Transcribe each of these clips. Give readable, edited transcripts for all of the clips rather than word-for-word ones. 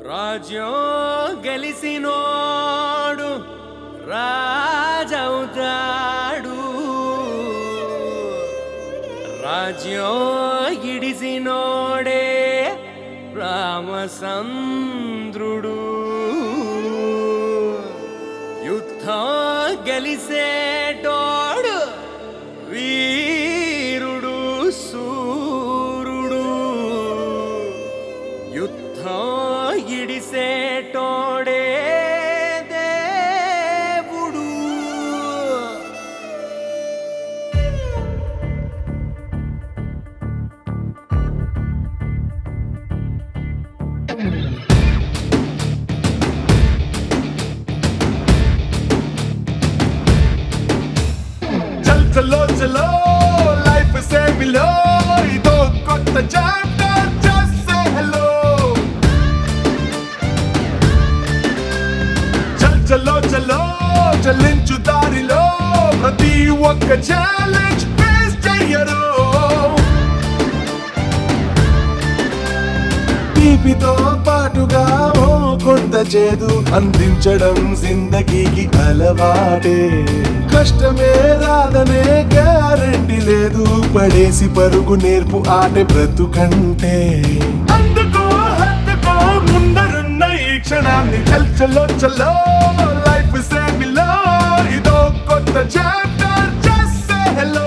రాజ్యం గెలిసినోడు రాజవుతాడు, రాజ్యం ఇడిసినోడే రామచంద్రుడు. యుద్ధం గెలిసేటోడు వీరుడు సూరుడు, యుద్ధం ఇడిసేటోడే దేవుడు. చల్ చలో చలో లైఫ్ సే మిలో, ఇదో కొత్త చాప్టర్, జస్ట్ సే హలో. చల్ చలో చలో చలించు దారిలో, ప్రతి ఒక్క ఛాలెంజ్ ఫేస్ చెయ్యరు. తీపితో పాటుగా ఓ కొంత చేదు అందించడం జిందగీకి అలవాటే. కష్టమే రాదనే గ్యారెంటీ లేదు, పడేసి పరుగు నేర్పు ఆటే బ్రతుకంటే. అందుకో హత్తుకో ముందరున్న ఈ క్షణాన్ని, చల్ చలో చలో లైఫ్ సే మిలో, ఇదో కొత్త చాప్టర్, జస్ట్ సే హలో.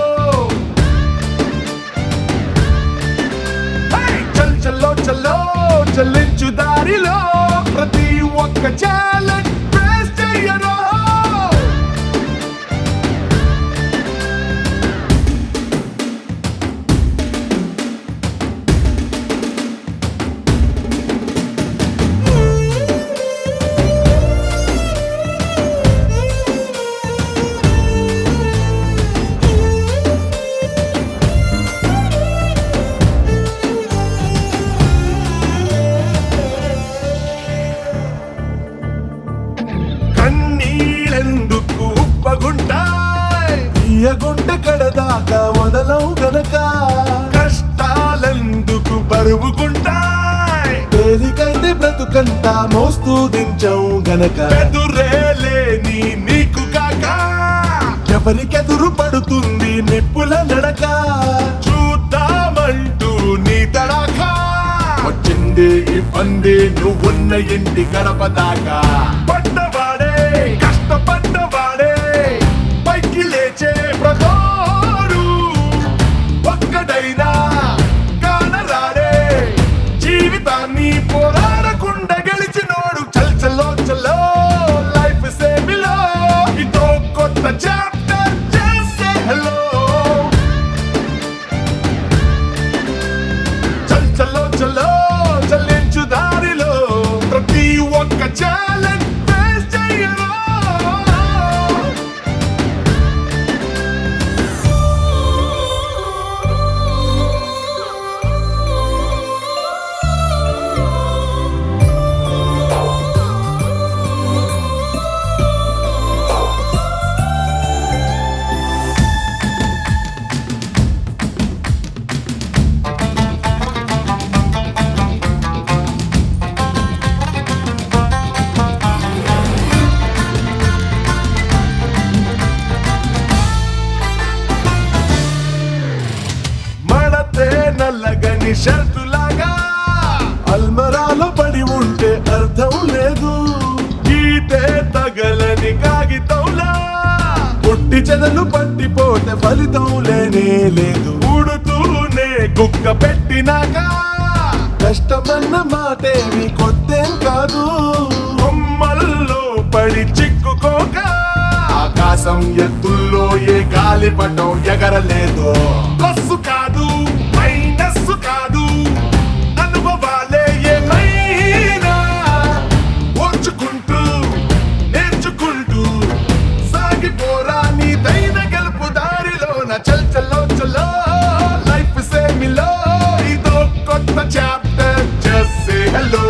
చల్ చలో చలో చలించు దారిలో, ప్రతి ఒక్క ఛాలెంజ్ ఫేస్ చెయ్యరు. కన్నీళ్ళెందుకు ఉప్పగుంటాయ్, తీయగుంట కడదాకా మొదలవు గనక. కష్టాలెందుకు బరువుకుంటాయ్, తేలికైతే బ్రతుకంతా మోస్తూ దించవు గనక. ఎదురేలేని నీకు కాక ఎవరికెదురు పడుతుంది నిప్పుల నడక. చూద్దామంటూ నీ తడాకా వచ్చింది ఇబ్బంది, నువ్వున్న ఇంటి గడప దాకా. పడ్డవాడే కష్టపడ్డవాడే పైకి లేచే ప్రతోడు, ఒక్కడైనా కానరాడే జీవితాన్ని పోరాడకుండా గెలిచినోడు. చల్ చలో చలో లైఫ్ సే మిలో, ఇదో కొత్త చాప్టర్, జస్ట్ సే హలో. చల్ చలో చలో చలించు దారిలో, ప్రతి ఒక్క ఛాలెంజ్ ఫేస్ చెయ్యరు. మడతే నల్లగని షర్టులాగా అల్మరాలో పడి ఉంటే అర్థం లేదు, గీతే తగలని కాగితంలా పుట్టి చెదలు పట్టిపోతే ఫలితం లేనే లేదు. ఊడుతూనే కుక్క పెట్టినాక కష్టమన్న మాటేమి కొత్తేం కాదు. బొమ్మల్లో పడి చిక్కుకోక ఆకాశం ఎత్తుల్లో ఏ గాలిపటం ఎగరలేదు. ప్లస్ కాదు మైనస్ కాదు, అనుభవాలే ఏమైనా ఓర్చుకుంటూ నేర్చుకుంటూ సాగిపోరా నీదైన గెలుపు దారిలోన. చల్ చలో చలో లైఫ్ సే మిలో, ఇదో కొత్త చాప్టర్, జస్ట్ సే హలో.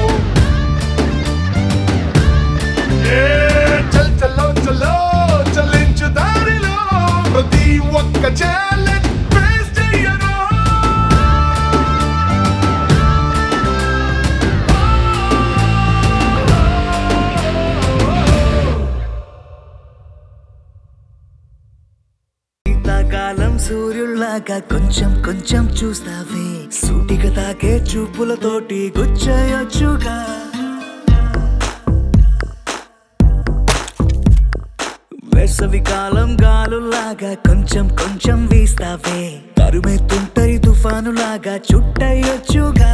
చల్ చలో చలో చలించు దారిలో, ప్రతి ఒక్క ఛాలెంజ్ ఫేస్ చెయ్యరు. సూర్యుల్లాగా కొంచెం కొంచెం చూస్తావే సూటిగా తాకే చూపులతోటి గుచ్చయొచ్చుగా వేసవి కాలం గాలులాగా కొంచెం కొంచెం వీస్తావే తరుమే తుంటరి తుఫానులాగా చుట్టయొచ్చుగా